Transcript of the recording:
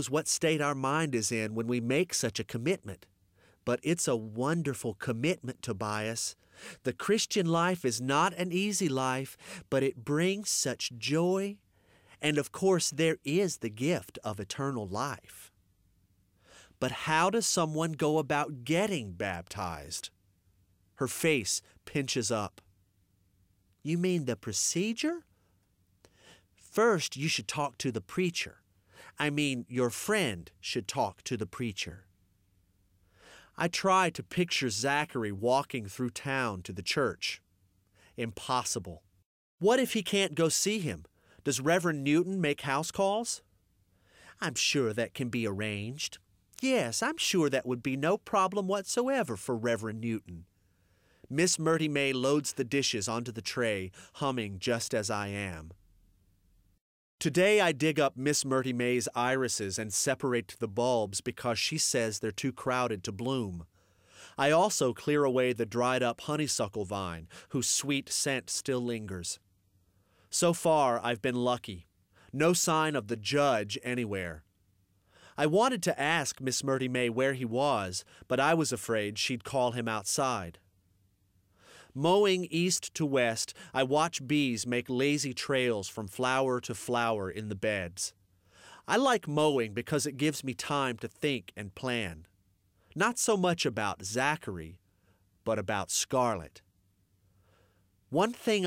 what state our mind is in when we make such a commitment. But it's a wonderful commitment, Tobias. The Christian life is not an easy life, but it brings such joy. And of course, there is the gift of eternal life. But how does someone go about getting baptized? Her face pinches up. You mean the procedure? First, you should talk to the preacher. I mean, your friend should talk to the preacher. I try to picture Zachary walking through town to the church. Impossible. What if he can't go see him? Does Reverend Newton make house calls? I'm sure that can be arranged. Yes, I'm sure that would be no problem whatsoever for Reverend Newton. Miss Murty May loads the dishes onto the tray, humming Just As I Am. Today I dig up Miss Murty May's irises and separate the bulbs because she says they're too crowded to bloom. I also clear away the dried-up honeysuckle vine, whose sweet scent still lingers. So far, I've been lucky. No sign of the judge anywhere. I wanted to ask Miss Murty May where he was, but I was afraid she'd call him outside. Mowing east to west, I watch bees make lazy trails from flower to flower in the beds. I like mowing because it gives me time to think and plan. Not so much about Zachary, but about Scarlett. One thing